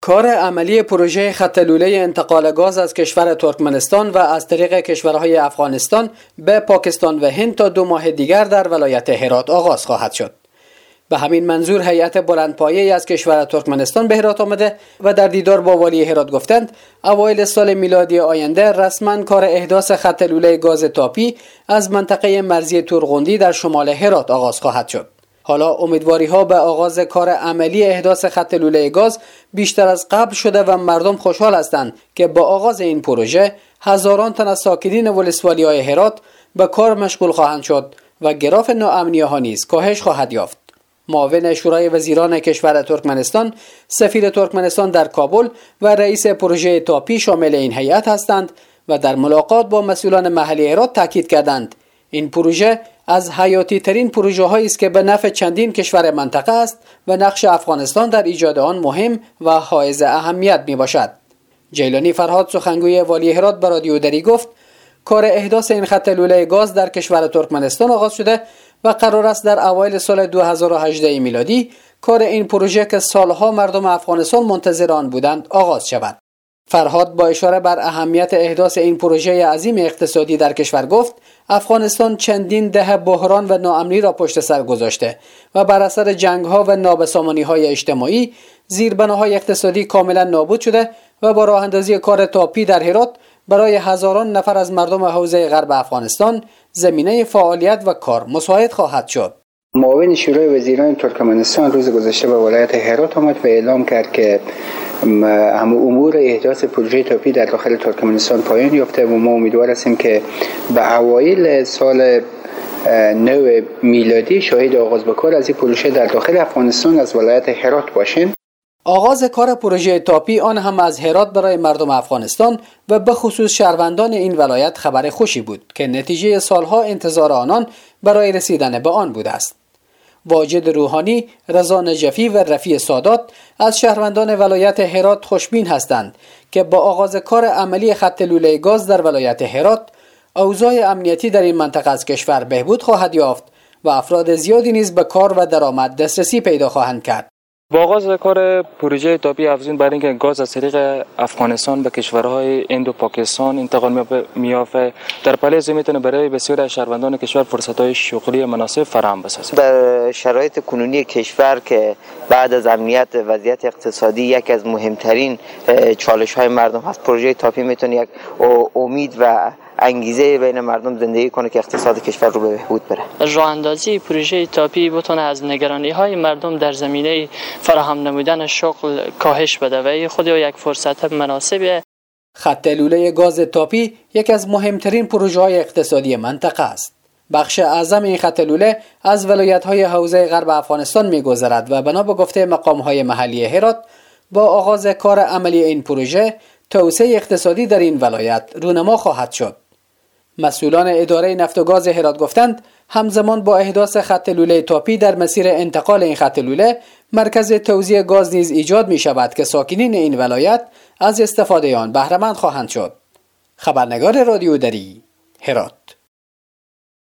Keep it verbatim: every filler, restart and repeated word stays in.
کار عملی پروژه خط لوله انتقال گاز از کشور ترکمنستان و از طریق کشورهای افغانستان به پاکستان و هند تا دو ماه دیگر در ولایت هرات آغاز خواهد شد. به همین منظور هیئت بلندپایه‌ای از کشور ترکمنستان به هرات آمده و در دیدار با والی هرات گفتند اوایل سال میلادی آینده رسما کار احداث خط لوله گاز تاپی از منطقه مرزی تورغوندی در شمال هرات آغاز خواهد شد. حالا امیدواری ها به آغاز کار عملی احداث خط لوله گاز بیشتر از قبل شده و مردم خوشحال هستند که با آغاز این پروژه هزاران تن از ساکنین ولسوالی های هرات به کار مشغول خواهند شد و گراف ناامنی ها نیز کاهش خواهد یافت. معاون شورای وزیران کشور ترکمنستان، سفیر ترکمنستان در کابل و رئیس پروژه تاپی شامل این هیئت هستند و در ملاقات با مسئولان محلی هرات تاکید کردند این پروژه از حیاتی ترین پروژه هایی است که به نفع چندین کشور منطقه است و نقش افغانستان در ایجاد آن مهم و حائز اهمیت می باشد. جیلانی فرهاد سخنگوی والی هرات به رادیو دری گفت کار احداث این خط لوله گاز در کشور ترکمنستان آغاز شده و قرار است در اوایل سال دو هزار و هجده میلادی کار این پروژه که سالها مردم افغانستان منتظر آن بودند آغاز شود. فرهاد با اشاره بر اهمیت احداث این پروژه عظیم اقتصادی در کشور گفت افغانستان چندین دهه بحران و ناامنی را پشت سر گذاشته و بر اثر جنگ‌ها و نابسامانی‌های اجتماعی زیربناهای اقتصادی کاملا نابود شده و با راه اندازی کار تاپی در هرات برای هزاران نفر از مردم حوزه غرب افغانستان زمینه فعالیت و کار مساعد خواهد شد. معاون شورای وزیران ترکمنستان روز گذشته به ولایت هرات آمد و اعلام کرد که هم امور احداث پروژه تاپی در داخل ترکمنستان پایان یافته و ما امیدوار هستیم که به اوایل سال نو میلادی شاهد آغاز به کار از این پروژه در داخل افغانستان از ولایت هرات باشیم. آغاز کار پروژه تاپی آن هم از هرات برای مردم افغانستان و به خصوص شهروندان این ولایت خبر خوشی بود که نتیجه سالها انتظار آنان برای رسیدن به آن بوده است. واجد روحانی، رضا نجفی و رفیع سادات از شهروندان ولایت هرات خوشبین هستند که با آغاز کار عملی خط لوله گاز در ولایت هرات اوضاع امنیتی در این منطقه از کشور بهبود خواهد یافت و افراد زیادی نیز به کار و درآمد دسترسی پیدا خواهند کرد. با آغاز کار پروژه تاپی افزون بر اینکه گاز از طریق افغانستان به کشورهای هند و پاکستان انتقال می‌یافته در پله از میتونه برای بسیاری از شهروندان کشور فرصت‌های شغلی مناسب فراهم بسازد. در شرایط کنونی کشور که بعد از امنیت وضعیت اقتصادی یکی از مهمترین چالش‌های مردم هست، پروژه تاپی میتونه یک امید و انگیزه بین مردم زندگی کنه که اقتصاد کشور رو به بهبود بره. راه اندازی پروژه تاپی بتونه از نگرانی‌های مردم در زمینه فراهم نمودن شغل کاهش بده و خود یک فرصت مناسبه. خط لوله گاز تاپی یکی از مهمترین پروژه‌های اقتصادی منطقه است. بخش اعظم این خط لوله از ولایت‌های حوزه غرب افغانستان می‌گذرد و بنا به گفته مقام‌های محلی هرات با آغاز کار عملی این پروژه توسعه اقتصادی در این ولایت رونما خواهد شد. مسئولان اداره نفت و گاز هرات گفتند همزمان با احداث خط لوله تاپی در مسیر انتقال این خط لوله مرکز توزیع گاز نیز ایجاد می شود که ساکنین این ولایت از استفاده آن بهره مند خواهند شد. خبرنگار رادیو دری هرات.